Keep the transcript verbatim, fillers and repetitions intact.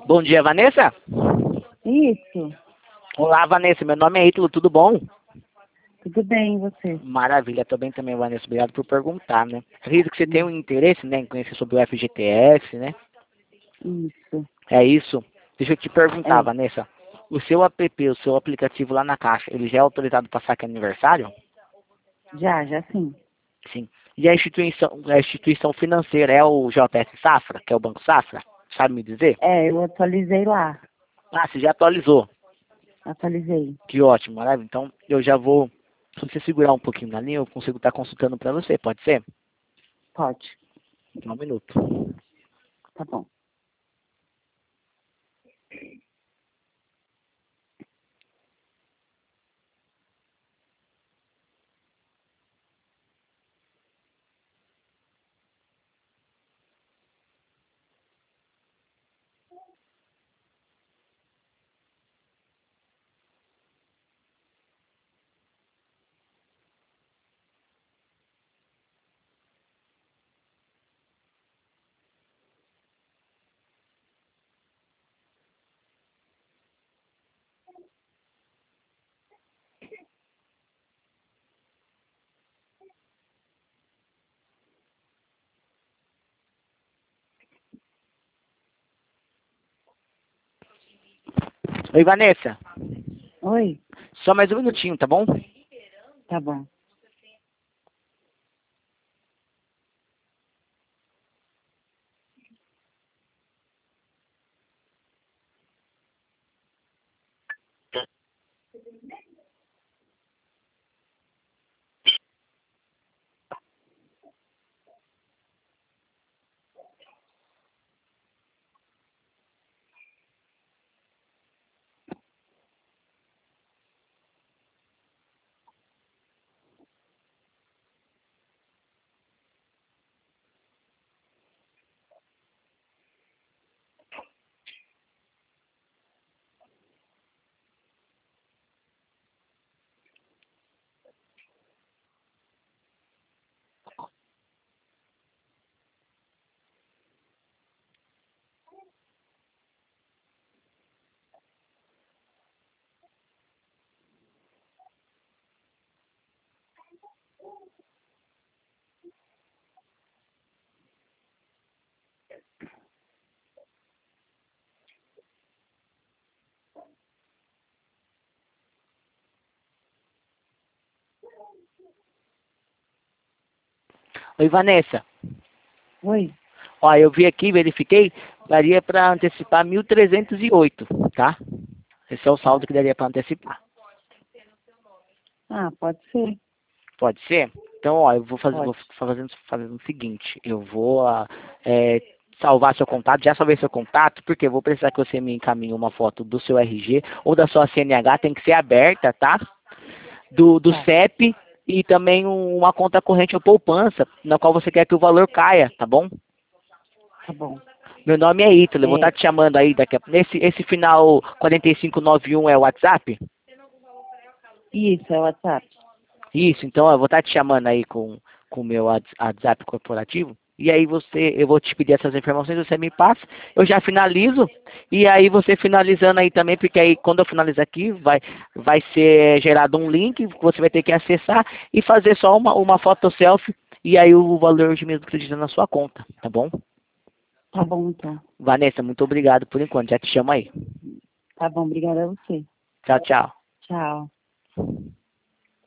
Bom dia, Vanessa. Isso. Olá, Vanessa. Meu nome é Ítalo, tudo bom? Tudo bem, e você? Maravilha, tô bem também, Vanessa. Obrigado por perguntar, né? Acredito que você tem um interesse, né, em conhecer sobre o F G T S, né? Isso. É isso. Deixa eu te perguntar, É. Vanessa. O seu app, o seu aplicativo lá na Caixa, ele já é autorizado para saque aniversário? Já, já sim. Sim. E a instituição, a instituição financeira é o J S Safra, que é o Banco Safra? Sabe me dizer? É, eu atualizei lá. Ah, você já atualizou. Atualizei. Que ótimo, maravilha. Então, eu já vou, se você segurar um pouquinho na linha, eu consigo estar consultando para você, pode ser? Pode. Um minuto. Tá bom. Oi, Vanessa. Oi? Só mais um minutinho, tá bom? Tá bom. Oi, Vanessa. Oi? Ó, eu vi aqui, verifiquei, daria para antecipar mil trezentos e oito, tá? Esse é o saldo Tá. que daria para antecipar. Ah, pode ser. Pode ser? Então, ó, eu vou fazer, vou Pode. fazendo, fazendo o seguinte, eu vou ah, é, salvar seu contato, já salvei seu contato, porque eu vou precisar que você me encaminhe uma foto do seu R G ou da sua C N H, tem que ser aberta, tá? Do, do Tá. C E P e também um- uma conta corrente ou poupança, na qual você quer que o valor caia, tá bom? Tá bom. Meu nome é Ítalo, eu vou estar É, te chamando aí daqui a... Esse, esse final quatro cinco nove um é o WhatsApp? isso, é o WhatsApp. Isso, então eu vou estar te chamando aí com com o meu Whats- WhatsApp corporativo. E aí você, eu vou te pedir essas informações, você me passa, eu já finalizo, e aí você finalizando aí também, porque aí quando eu finalizar aqui, vai, vai ser gerado um link que você vai ter que acessar e fazer só uma, uma foto selfie, e aí o valor de mesmo acredita na sua conta, tá bom? Tá bom, então. Vanessa, muito obrigado por enquanto, já te chamo aí. Tá bom, obrigada a você. Tchau, tchau. Tchau.